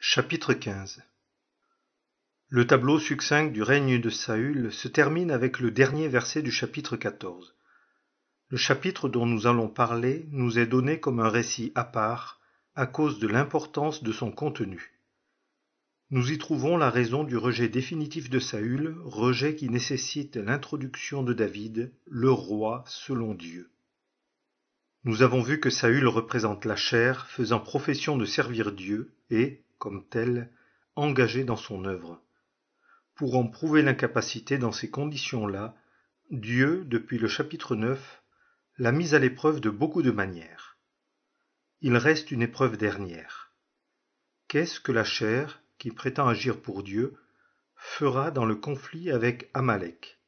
Chapitre 15. Le tableau succinct du règne de Saül se termine avec le dernier verset du chapitre 14. Le chapitre dont nous allons parler nous est donné comme un récit à part à cause de l'importance de son contenu. Nous y trouvons la raison du rejet définitif de Saül, rejet qui nécessite l'introduction de David, le roi selon Dieu. Nous avons vu que Saül représente la chair, faisant profession de servir Dieu et, comme tel, engagé dans son œuvre. Pour en prouver l'incapacité dans ces conditions-là, Dieu, depuis le chapitre 9, l'a mis à l'épreuve de beaucoup de manières. Il reste une épreuve dernière. Qu'est-ce que la chair, qui prétend agir pour Dieu, fera dans le conflit avec Amalek?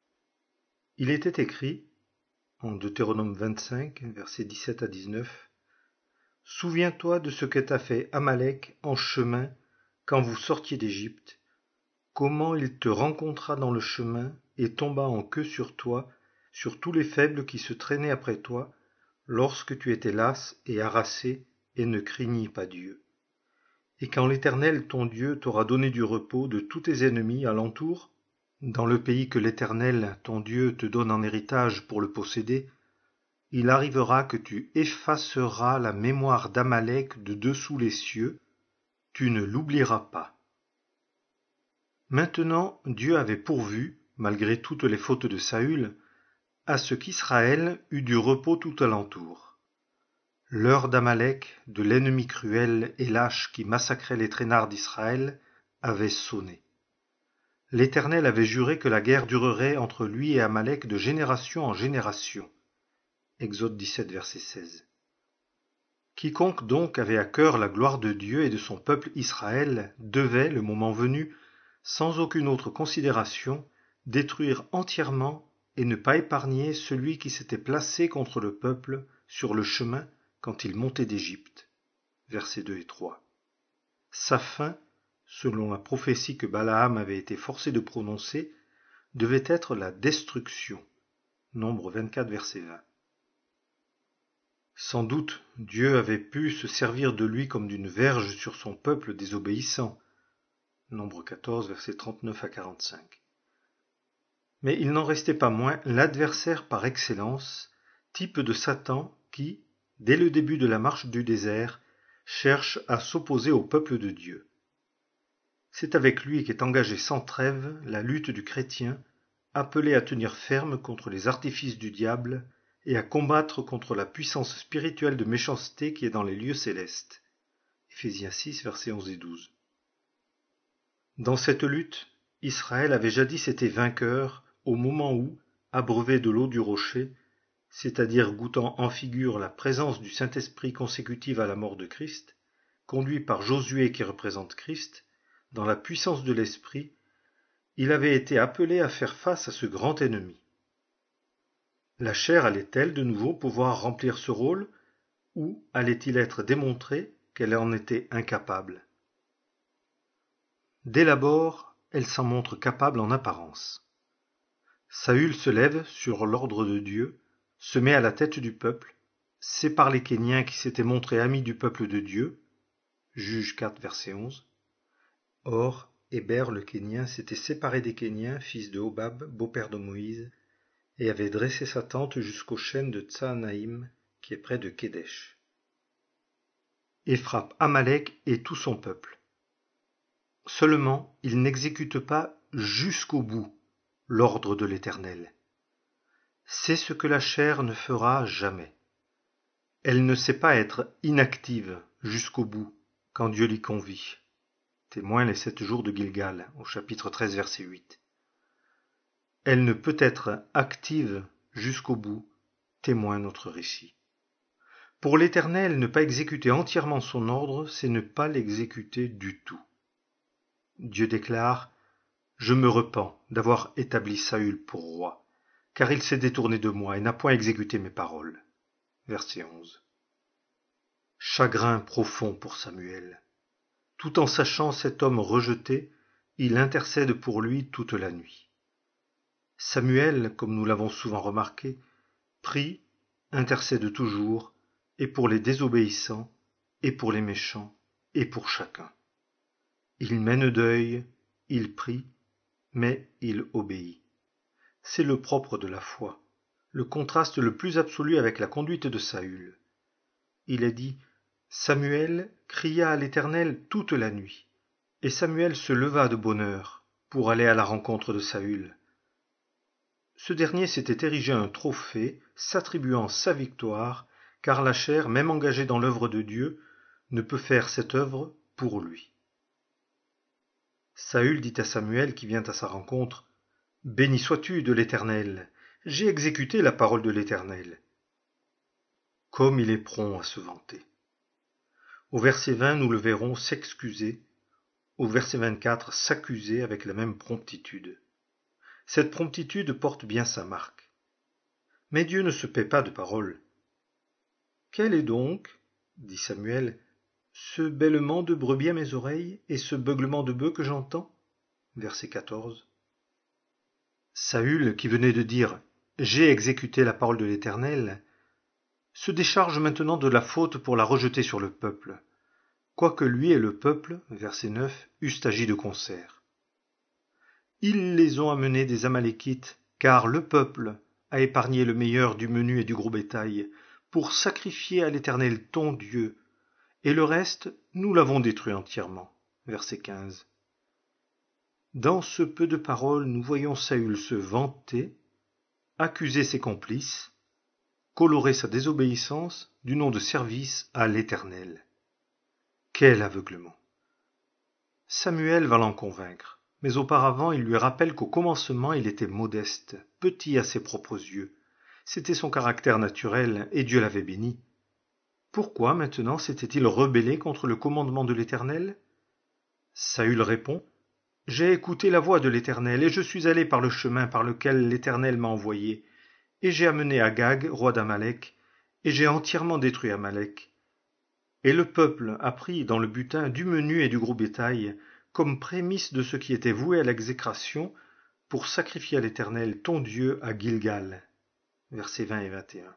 Il était écrit, en Deutéronome 25, versets 17 à 19, « Souviens-toi de ce que t'a fait Amalek en chemin quand vous sortiez d'Égypte, comment il te rencontra dans le chemin et tomba en queue sur toi, sur tous les faibles qui se traînaient après toi, lorsque tu étais las et harassé et ne craignis pas Dieu. Et quand l'Éternel ton Dieu t'aura donné du repos de tous tes ennemis alentour, dans le pays que l'Éternel ton Dieu te donne en héritage pour le posséder, il arrivera que tu effaceras la mémoire d'Amalek de dessous les cieux, tu ne l'oublieras pas. » Maintenant, Dieu avait pourvu, malgré toutes les fautes de Saül, à ce qu'Israël eût du repos tout alentour. L'heure d'Amalek, de l'ennemi cruel et lâche qui massacrait les traînards d'Israël, avait sonné. L'Éternel avait juré que la guerre durerait entre lui et Amalek de génération en génération. Exode 17, verset 16. Quiconque donc avait à cœur la gloire de Dieu et de son peuple Israël devait, le moment venu, sans aucune autre considération, détruire entièrement et ne pas épargner celui qui s'était placé contre le peuple sur le chemin quand il montait d'Égypte. Versets 2 et 3. Sa fin, selon la prophétie que Balaam avait été forcé de prononcer, devait être la destruction. Nombre 24, verset 20. Sans doute, Dieu avait pu se servir de lui comme d'une verge sur son peuple désobéissant. Nombre 14, versets 39 à 45. Mais il n'en restait pas moins l'adversaire par excellence, type de Satan qui, dès le début de la marche du désert, cherche à s'opposer au peuple de Dieu. C'est avec lui qu'est engagée sans trêve la lutte du chrétien, appelé à tenir ferme contre les artifices du diable et à combattre contre la puissance spirituelle de méchanceté qui est dans les lieux célestes. Éphésiens 6, versets 11 et 12. Dans cette lutte, Israël avait jadis été vainqueur au moment où, abreuvé de l'eau du rocher, c'est-à-dire goûtant en figure la présence du Saint-Esprit consécutive à la mort de Christ, conduit par Josué qui représente Christ, dans la puissance de l'Esprit, il avait été appelé à faire face à ce grand ennemi. La chair allait-elle de nouveau pouvoir remplir ce rôle, ou allait-il être démontré qu'elle en était incapable? Dès l'abord, elle s'en montre capable en apparence. Saül se lève sur l'ordre de Dieu, se met à la tête du peuple, sépare les Kéniens qui s'étaient montrés amis du peuple de Dieu, Juges 4, verset 11. Or, Héber le Kénien s'était séparé des Kéniens, fils de Hobab, beau-père de Moïse, et avait dressé sa tente jusqu'aux chênes de Tsahanaïm, qui est près de Kédesh. Et frappe Amalek et tout son peuple. Seulement, il n'exécute pas jusqu'au bout l'ordre de l'Éternel. C'est ce que la chair ne fera jamais. Elle ne sait pas être inactive jusqu'au bout quand Dieu l'y convie. Témoin les 7 jours de Gilgal, au chapitre 13, verset 8. Elle ne peut être active jusqu'au bout, témoin notre récit. Pour l'Éternel, ne pas exécuter entièrement son ordre, c'est ne pas l'exécuter du tout. Dieu déclare « Je me repens d'avoir établi Saül pour roi, car il s'est détourné de moi et n'a point exécuté mes paroles. » Verset 11. Chagrin profond pour Samuel. Tout en sachant cet homme rejeté, il intercède pour lui toute la nuit. Samuel, comme nous l'avons souvent remarqué, prie, intercède toujours, et pour les désobéissants, et pour les méchants, et pour chacun. Il mène deuil, il prie, mais il obéit. C'est le propre de la foi, le contraste le plus absolu avec la conduite de Saül. Il est dit « Samuel cria à l'Éternel toute la nuit, et Samuel se leva de bonne heure pour aller à la rencontre de Saül. » Ce dernier s'était érigé un trophée, s'attribuant sa victoire, car la chair, même engagée dans l'œuvre de Dieu, ne peut faire cette œuvre pour lui. Saül dit à Samuel qui vient à sa rencontre, « Béni sois-tu de l'Éternel, j'ai exécuté la parole de l'Éternel. » Comme il est prompt à se vanter. Au verset 20, nous le verrons s'excuser, au verset 24, s'accuser avec la même promptitude. Cette promptitude porte bien sa marque. Mais Dieu ne se paie pas de paroles. « Quel est donc, dit Samuel, ce bêlement de brebis à mes oreilles et ce beuglement de bœuf que j'entends » Verset 14. Saül, qui venait de dire « J'ai exécuté la parole de l'Éternel », se décharge maintenant de la faute pour la rejeter sur le peuple, quoique lui et le peuple, verset 9, eussent agi de concert. Ils les ont amenés des Amalékites, car le peuple a épargné le meilleur du menu et du gros bétail, pour sacrifier à l'Éternel ton Dieu, et le reste, nous l'avons détruit entièrement. Verset 15. Dans ce peu de paroles, nous voyons Saül se vanter, accuser ses complices, colorer sa désobéissance du nom de service à l'Éternel. Quel aveuglement! Samuel va l'en convaincre, mais auparavant il lui rappelle qu'au commencement il était modeste, petit à ses propres yeux. C'était son caractère naturel, et Dieu l'avait béni. Pourquoi maintenant s'était-il rebellé contre le commandement de l'Éternel? Saül répond, « J'ai écouté la voix de l'Éternel, et je suis allé par le chemin par lequel l'Éternel m'a envoyé, et j'ai amené Agag, roi d'Amalek, et j'ai entièrement détruit Amalek. Et le peuple a pris dans le butin du menu et du gros bétail, comme prémisse de ce qui était voué à l'exécration, pour sacrifier à l'Éternel ton Dieu à Gilgal. » Versets 20 et 21.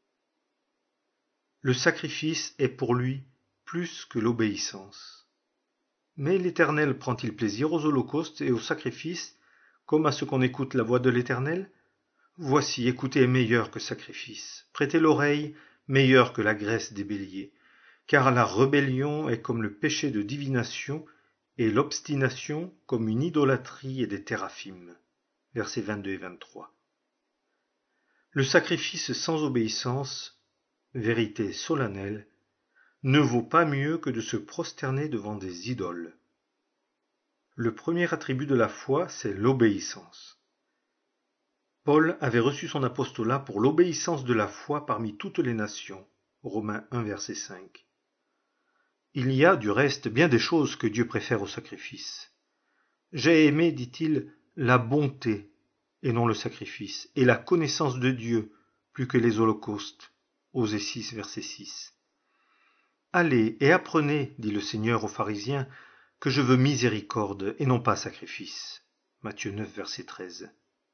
Le sacrifice est pour lui plus que l'obéissance. Mais l'Éternel prend-il plaisir aux holocaustes et aux sacrifices, comme à ce qu'on écoute la voix de l'Éternel? Voici, écouter est meilleur que sacrifice. Prêtez l'oreille, meilleur que la graisse des béliers. Car la rébellion est comme le péché de divination, et l'obstination comme une idolâtrie et des téraphimes. Versets 22 et 23. Le sacrifice sans obéissance, vérité solennelle, ne vaut pas mieux que de se prosterner devant des idoles. Le premier attribut de la foi, c'est l'obéissance. Paul avait reçu son apostolat pour l'obéissance de la foi parmi toutes les nations. Romains 1, verset 5. Il y a, du reste, bien des choses que Dieu préfère au sacrifice. J'ai aimé, dit-il, la bonté, et non le sacrifice, et la connaissance de Dieu, plus que les holocaustes. Osée 6, verset 6. Allez et apprenez, dit le Seigneur aux pharisiens, que je veux miséricorde et non pas sacrifice. Matthieu 9, verset 13.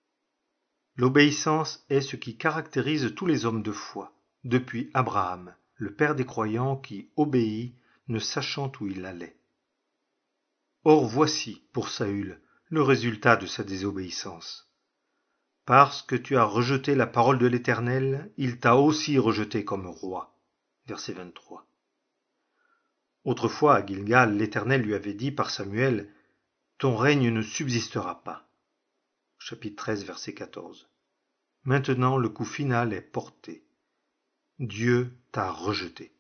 L'obéissance est ce qui caractérise tous les hommes de foi, depuis Abraham, le père des croyants qui obéit, ne sachant où il allait. Or voici, pour Saül, le résultat de sa désobéissance. Parce que tu as rejeté la parole de l'Éternel, il t'a aussi rejeté comme roi. Verset 23. Autrefois, à Gilgal, l'Éternel lui avait dit par Samuel, « Ton règne ne subsistera pas. » Chapitre 13, verset 14. Maintenant, le coup final est porté. Dieu t'a rejeté.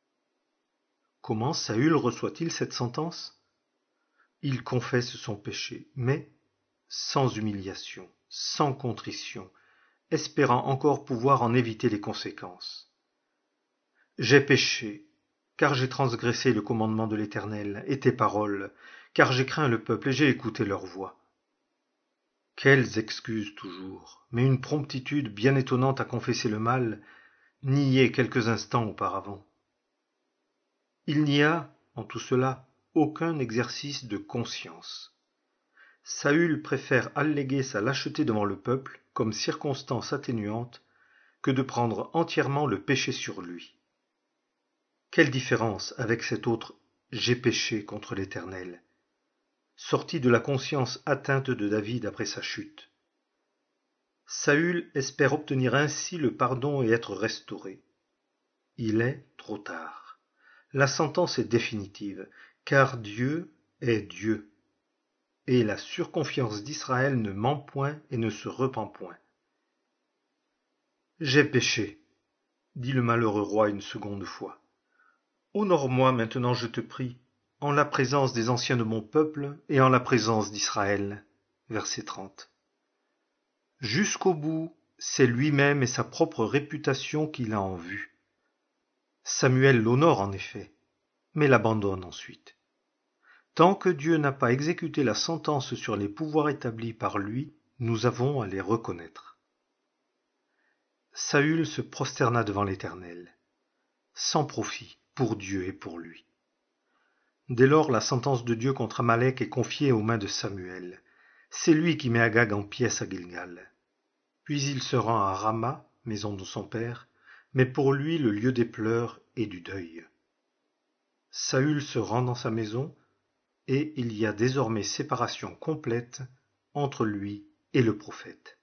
Comment Saül reçoit-il cette sentence? Il confesse son péché, mais sans humiliation, sans contrition, espérant encore pouvoir en éviter les conséquences. J'ai péché, car j'ai transgressé le commandement de l'Éternel et tes paroles, car j'ai craint le peuple et j'ai écouté leur voix. Quelles excuses toujours, mais une promptitude bien étonnante à confesser le mal, nié quelques instants auparavant. Il n'y a, en tout cela, aucun exercice de conscience. Saül préfère alléguer sa lâcheté devant le peuple comme circonstance atténuante que de prendre entièrement le péché sur lui. Quelle différence avec cet autre « j'ai péché contre l'Éternel » sorti de la conscience atteinte de David après sa chute. Saül espère obtenir ainsi le pardon et être restauré. Il est trop tard. La sentence est définitive, car Dieu est Dieu. Et la surconfiance d'Israël ne ment point et ne se repent point. « J'ai péché, dit le malheureux roi une seconde fois. Honore-moi maintenant, je te prie, en la présence des anciens de mon peuple et en la présence d'Israël. » Verset 30. Jusqu'au bout, c'est lui-même et sa propre réputation qu'il a en vue. Samuel l'honore en effet, mais l'abandonne ensuite. Tant que Dieu n'a pas exécuté la sentence sur les pouvoirs établis par lui, nous avons à les reconnaître. Saül se prosterna devant l'Éternel, sans profit pour Dieu et pour lui. Dès lors, la sentence de Dieu contre Amalek est confiée aux mains de Samuel. C'est lui qui met Agag en pièces à Gilgal. Puis il se rend à Rama, maison de son père, mais pour lui le lieu des pleurs et du deuil. Saül se rend dans sa maison, et il y a désormais séparation complète entre lui et le prophète.